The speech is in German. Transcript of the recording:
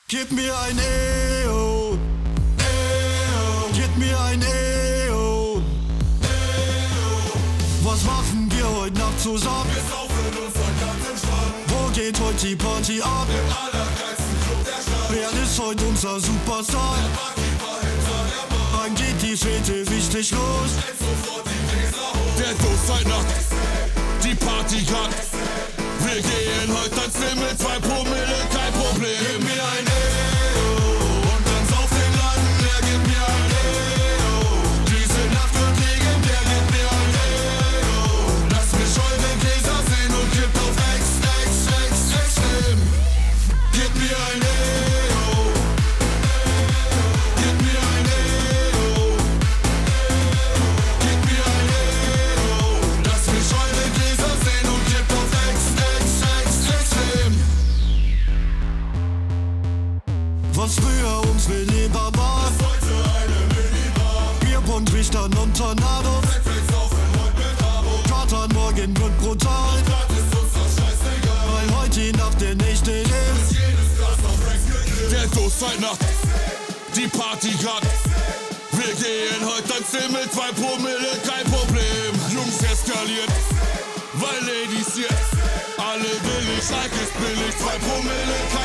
Gib mir ein EO, gib mir ein EO. Was machen wir heute Nacht zusammen? Wir saufen uns heute Nacht im Strand. Wo geht heute die Party ab? Im allergeilsten Club der Stadt. Wer ist heute unser Superstar? Der Barkeeper hinter der Bar. Wann geht die Fete richtig los? Stellt sofort die Gläser hoch. Der Durst heute Nacht, die Party grad. Wir gehen heute tanzen mit 2 Promille, kein Problem. Gib mir ein EO und dann sauf den Laden. Er gibt mir ein EO. Diese Nacht wird legendär. Gib mir ein EO. Lass mich eure Gläser sehen und kippt auf extrem. Gib mir ein EO. Gib mir ein EO. Gib mir ein EO. Lass mich eure Gläser sehen und kippt auf extrem. Was früher unsere Leber war, Ist heute eine Minibar. Bierpong, Trichtern und Tornados. Netflix saufen heute mit Abo. Kater morgen wird brutal, Das ist uns doch scheißegal. weil heute die Nacht der nächste ist. Jedes Glas auf Rex gekillt. Der Durst heute Nacht, die Party grad. Wir gehen heute tanzen mit 2 Promille, kein Problem. Jungs eskaliert, weil Ladies hier alle billig, like ist billig, 2 Promille,